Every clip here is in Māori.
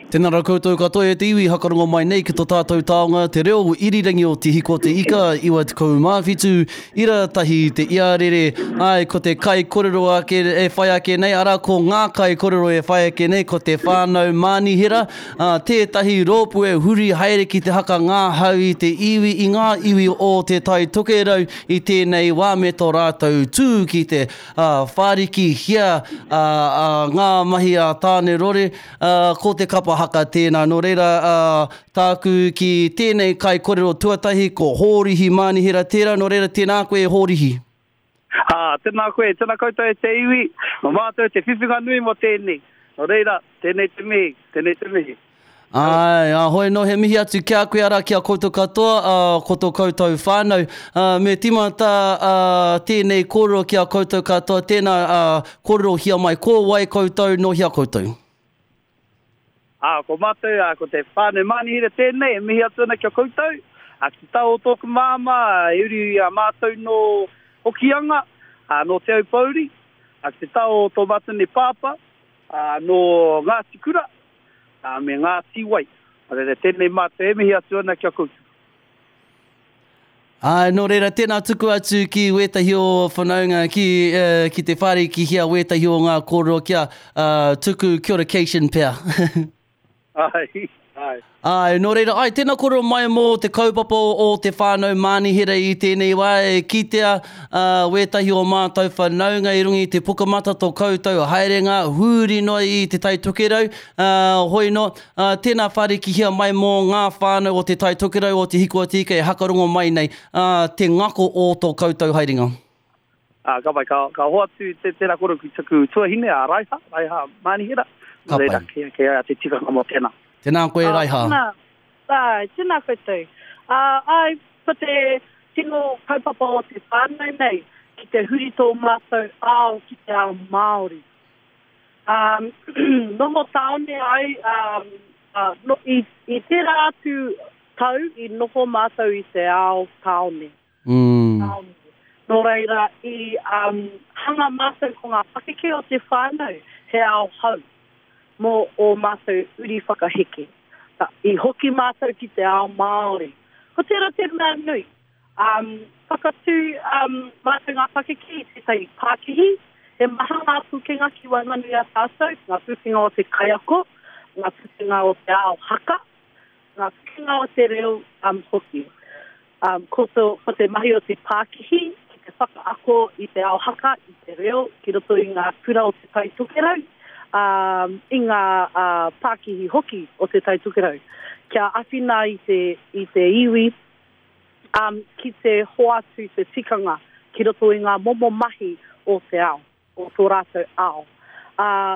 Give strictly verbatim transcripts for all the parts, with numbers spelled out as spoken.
Tēnā rā koutou katoa e te iwi hakarongo mai nei ki tō tātou taonga te reo irirangi o te hiko te ika iwa te kaumāwhitu ira tahi te iarere ai ko te kai korero ake e whai ake nei ara ko ngā kai korero e whai ake nei ko te whānau manihira uh, tētahi rōpu e huri haere ki te haka ngā hau i te iwi i ngā iwi o te tai tokerau i tēnei wā me tō rātou tū ki te uh, whāriki hia uh, uh, ngā mahi a tāne rore uh, ko te kapa haka tēnā. No reira, uh, tāku ki tēnei kai korero tuatahi ko hōrihi manihira tērā. No reira, tēnā koe hōrihi. Ah, tēnā koe, tēnā koutou e te iwi, no mātou te whiwhinga nui mo tēnei. No reira, tēnei te mihi, tēnei te mihi. Ai, a hoi no he mihi atu kia koe ara kia koutou katoa, uh, ko tō koutou whānau. Uh, me timata uh, tēnei kōrero kia koutou katoa, tēnā uh, kōrero hia mai kō wai koutou no hia koutou. Ah, ko mātou, ah, ko te whānau manihira tēnei, e mihi atu ana kia koutou. A ki tau o tōku māma, e uri a mātou no hokianga, ah, no te au pauri. A ki tau o tō mātou ne pāpa, ah, no ngā tikura, ah, me ngā tiwai. A re tēnei mātou, e mihi atu ana kia koutou. Ai, no reira, tēnā tuku atu ki wētahi o whanaunga, ki, uh, ki te whare ki hia wētahi o ngā kōrero kia uh, tuku kia ora keishin pēr. Ai, ai. Ai, no reira, ai, tēnā koro mai mō te kaupapa o te whānau manihira i tēnei wā, e kitea uh, wētahi o mātou whanaunga i rungi te pukamata tō koutou haerenga, huri no i te tai tokerau, uh, hoi no, uh, tēnā whare ki hia mai mō ngā whānau o te tai tokerau o te hiko tika e hakarongo mai nei, uh, te ngako o tō koutou haerenga. Ah, ka pai, ka, ka hoa tu te tēnā koro ki taku tuahine a Raiha, Raiha manihira. Ka pai. Reira, kia, kia te tikanga mo tēnā. Tēnā koe uh, Raiha. Tēnā, tēnā koutou. Uh, ai, ko te tino kaupapa o te whānau nei, ki te huri tō mātou ao ki te ao Māori. Um, noho taone ai, um, uh, no, i, i tērā atu tau, i noho mātou i te ao taone. Mm. Taone. No reira, i um, hanga mātou ko ngā whakeke o te whānau, he ao hau. Mō o mātou uri whakaheke. Ta, I hoki mātou ki te ao Māori. Ko tērā tērā nui. Um, whakatū um, mātou ngā whakake te tai Pākihi. He maha ngā pūkenga ki Waimanu a tātou. Ngā pūkenga o te kaiako. Ngā pūkenga o te ao haka. Ngā pūkenga o te reo um, hoki. Um, ko, to, ko te mahi o te Pākihi. Ki te whakaako i te ao haka, i te reo. Ki roto i ngā kura o te tai tokerau. Um, i ngā uh, Pākihi hoki o te tai tukerau. Kia awhina i te, i te iwi, um, ki te hoatu te tikanga, ki roto i ngā momo mahi o te ao, o tō rātou ao. Uh,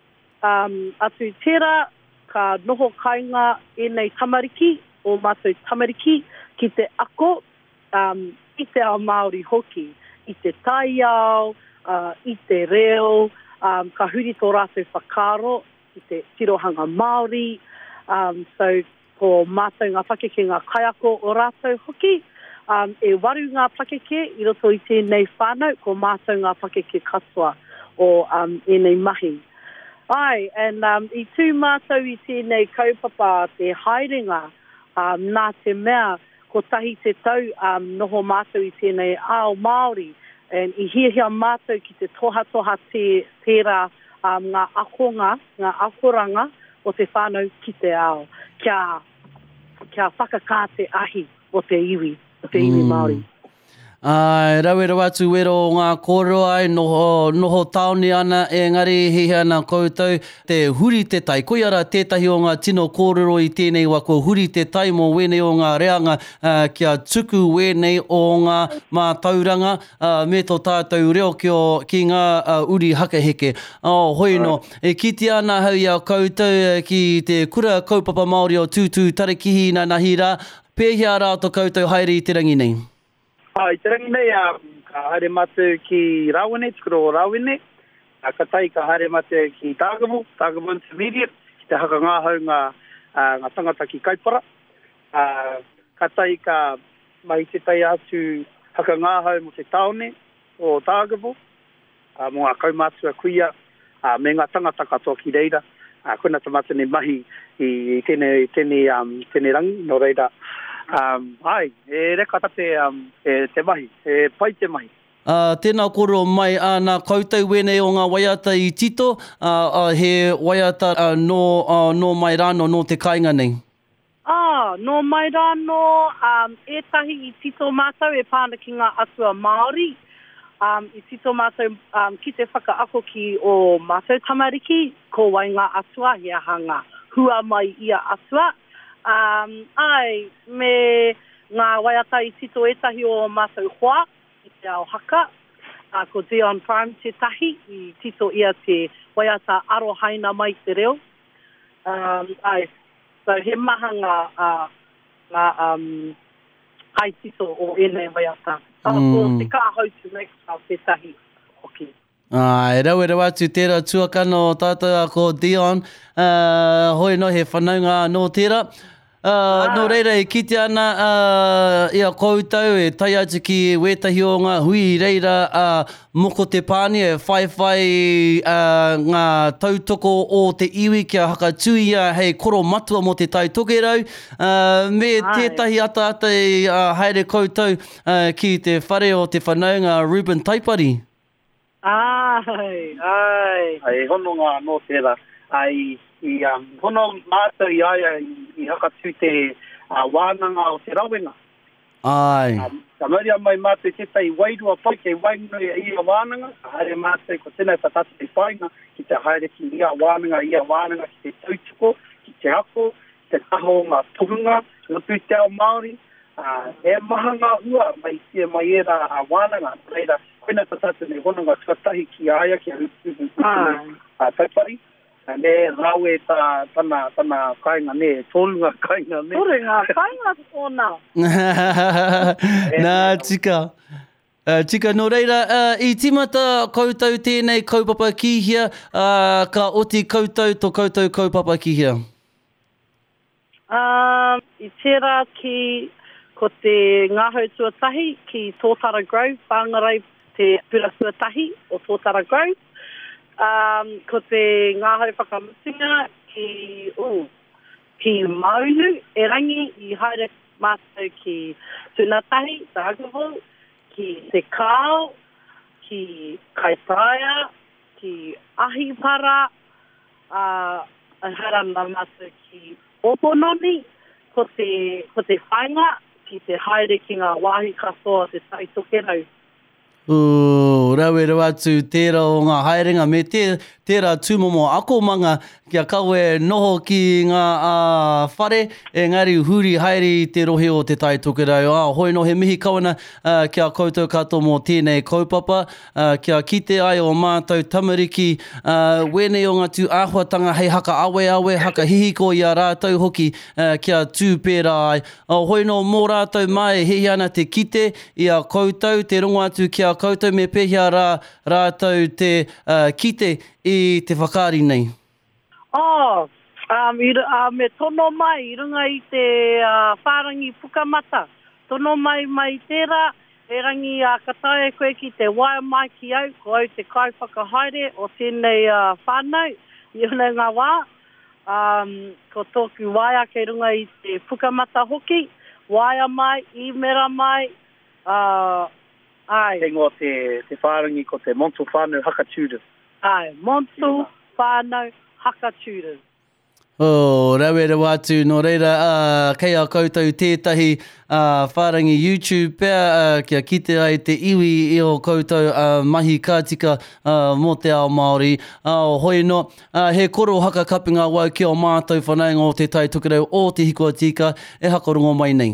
um, atu tērā, ka noho kainga e nei tamariki, o mātou tamariki, ki te ako, um, i te ao Māori hoki, i te tai ao, uh, i te reo, Um, ka huri tō rātou whakaro ki te tirohanga Māori. Um, so, ko mātou ngā whakeke ngā kaiako o rātou hoki. Um, e waru ngā whakeke i roto i tēnei whānau, ko mātou ngā whakeke katoa o um, e nei mahi. Ai, and um, i tū mātou i tēnei kaupapa te haerenga, um, nā te mea, ko tahi te tau um, noho mātou i tēnei ao Māori. And i hia hia mātou ki te toha toha te tērā um, ngā akonga, ngā akoranga o te whānau ki te ao. Kia, kia whakakāte ahi o te iwi, o te iwi mm. Māori. Ai, rau e rau atu wero o ngā kōrero ai, noho, noho taone ana, engari hihi ana koutou, te huri te tai. Koe ara tētahi o ngā tino kōrero i tēnei wako huri te tai mō wēnei o ngā reanga, uh, kia tuku wēnei o ngā mātauranga, uh, me tō tātou reo ki, o, ki ngā uh, uri hakaheke. Oh, hoi no, e kiti ana hau ia koutou ki te kura kaupapa Māori o tūtū tarakihi na nahira, pēhia rā tō koutou haere i te rangi nei. Ah, I te rangi nei, uh, ka haere mātou ki Rawene, tikuro o Rawene. Uh, ka tai ka haere mātou ki Tāgavu, Tāgavu Intermediate, ki te haka ngāhau ngā, uh, ngā tangata ki Kaipara. Uh, ka tai ka mahi te tai atu haka ngāhau mo te taone o Tāgavu, uh, mo ngā kaumātua kuia, uh, me ngā tangata katoa ki reira. a kuna tamata ni mahi i tēnei, tēnei, um, tēnei rangi, no reira. Um, ai, e reka tate um, e te mahi, e pai te mahi. Uh, tēnā koro mai āna koutou wene o ngā waiata i tito, uh, uh, he waiata uh, no, uh, no mai rāno no te kāinga nei. Ah, no mai rāno, um, ētahi i tito mātou e pāna ki ngā atua Māori. Um, I tito mātou um, ki te whakaako ki o mātou tamariki, ko wai ngā atua, hea hanga hua mai ia atua. Um, ai, me ngā waiata i tito ētahi o mātou hoa, i te ao haka, uh, ko Dion Prime te tahi, i tito ia te waiata arohaina mai te reo. Um, ai, so he maha ngā, uh, ngā um, ai tito o ēnei waiata. So, mm. te kāhau tu make out te tahi hoki. Ah, e rau e rau atu tērā tuakano tātou a ko Dion. Uh, hoi no he whanaunga no tērā. Uh, ah. No reira e kite ana uh, ia koutou e tai atu ki wētahi o ngā hui reira uh, moko te pāni e whai whai uh, ngā tautoko o te iwi kia haka tuia hei koro matua mo te tautoke rau uh, me Ai. Tētahi ata ata i uh, haere koutou uh, ki te whare o te whanaunga Ruben Taipari. Ai, ai. Ai, hono ngā no tērā. Ai, i um, hono mātou i aia i, i hakatu te uh, wānanga o te rawenga. Ai. Um, ka maria mai mātou te tai wairua pai kei wainga i a wānanga, ka haere mātou ko tēnei patata te whainga, ki te haere ki ia wānanga, ia wānanga ki te tautuko, ki te ako, ki te kaho ngā turunga, ngā te ao Māori. Uh, e maha ngā hua mai tia mai era a wānanga, reira, koina patata ne honanga tuatahi ki aia, ki a hutu, a taipari. Ne rau e tā tana, tana kainga ne, tōrunga kainga ne. Tōrunga kainga tōna. Nā, tika. Uh, tika, no reira, uh, i timata koutou tēnei kaupapa kihia, uh, ka oti koutou to koutou kaupapa kihia? Um, I tērā ki ko te ngāhau tuatahi ki Tōtara Grove, whāngarai te pura tuatahi o Tōtara Grove. Um, ko te ngāhau whakamutinga ki, uh, ki Maunu, e rangi i haere mātou ki Tūnatahi, Tāgavo, ki Te Kāo, ki Kaitaia, ki Ahipara, uh, hara nā mātou ki Opononi, ko te, ko te whainga, ki te haere ki ngā wāhi katoa te taitoke rau. Uh, rau e rau atu tērā o ngā haerenga me te, tērā tūmomo akomanga kia kaue noho ki ngā uh, whare, engari huri haere te rohe o te taitoke rau. Ah, hoi no he mihi kawana uh, kia koutou kato mō tēnei kaupapa, uh, kia kite ai o mātou tamariki, uh, wene o ngā tū āhuatanga hei haka awe awe, haka hihiko i a rātou hoki uh, kia tū pērā ai. Uh, hoi no mō rātou mai hehi ana te kite i a koutou, te rongo atu kia koutou me pehia rā, rātou te uh, kite i te whakaari nei. Oh, um, i, uh, me tono mai, i runga i te uh, whārangi pukamata. Tono mai mai tērā, e rangi uh, katae koe ki te waia mai ki au, ko au te kai whakahaere o tēnei uh, whānau, i una ngā wā. Um, ko tōku waia kei runga i te pukamata hoki, waia mai, i mera mai, uh, ai. Tengo te, te whārangi ko te Montu Whānau Hakatūras. Ai, Montu Whānau Hakatūras. Oh, rau e rau atu, no reira, uh, kei a koutou tētahi uh, whārangi YouTube pēr, uh, kia kite ai te iwi i o koutou uh, mahi kātika uh, mō te ao Māori. Uh, hoi no, uh, he koro haka kapinga wau ki o mātou whanaunga o te taitukerau o te hikoa tika, e hakarongo mai nei.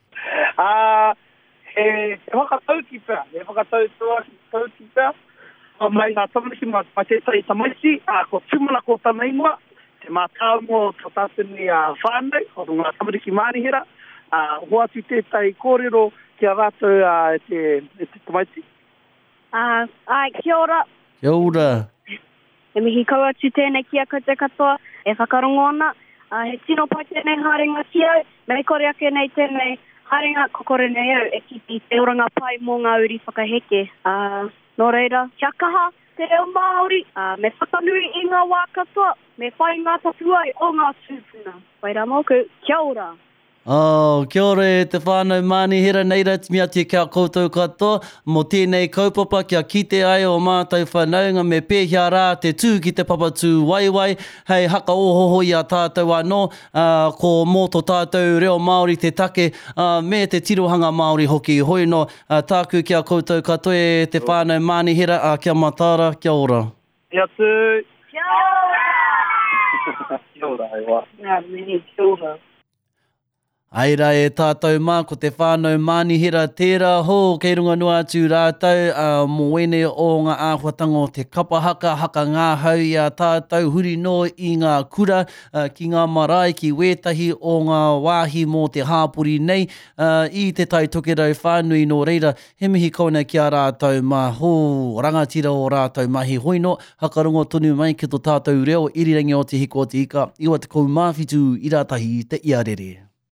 Uh, he, he whakatauki pēr, he whakatauki pēr, mai ngā tamariki ma te tai tamaiti, a ko tūmana ko tāna ingoa, te mātau mō tō tātuni a whānau, o ngā tamariki mānihira, a hoa tu te tai kōrero ki a rātou a te, te tamaiti. Uh, ai, kia ora. Kia ora. E mihi kau atu tēnei ki a koutou katoa, e whakarongo ana, uh, he tino pai tēnei harenga ki au, mei kore ake nei tēnei harenga kokore nei au, e ki te oranga pai mō ngā uri whakaheke. Uh, Nō reira, kia kaha, te reo Māori, uh, me whakanui i ngā wā katoa, me whai ngā tapuai o ngā tūpuna. Wai rā mauku, kia ora. Oh, kia ora e te whānau manihira nei rā mea te kia koutou katoa. Mō tēnei kaupapa kia kite ai o mātou whanaunga me pēhia rā te tū ki te papatū waiwai. Hei haka ohoho i a tātou anō, uh, ko mō tō tātou reo Māori te take uh, me te tirohanga Māori hoki hoi no. Uh, tāku kia koutou katoa e te whānau manihira a uh, kia matara, kia ora. Kia tū. Kia ora. Kia ora, e wā. Ngā mini, kia ora. Aira e tātou mā, ko te whānau manihira tērā hō, kei runga noa atu rātou, uh, mō wene o ngā āhuatango te kapahaka, haka ngā hau i a tātou, huri no i ngā kura, uh, ki ngā marae, ki wētahi o ngā wāhi mō te hāpuri nei, uh, i te tai tokerau whānui no reira, he mihi kauna ki a rātou mā, hō, rangatira o rātou mahi hoino, hakarongo tonu mai ki tō tātou reo, irirangi o te hiko o te ika, iwa te kou māwhitu i rātahi te iarere.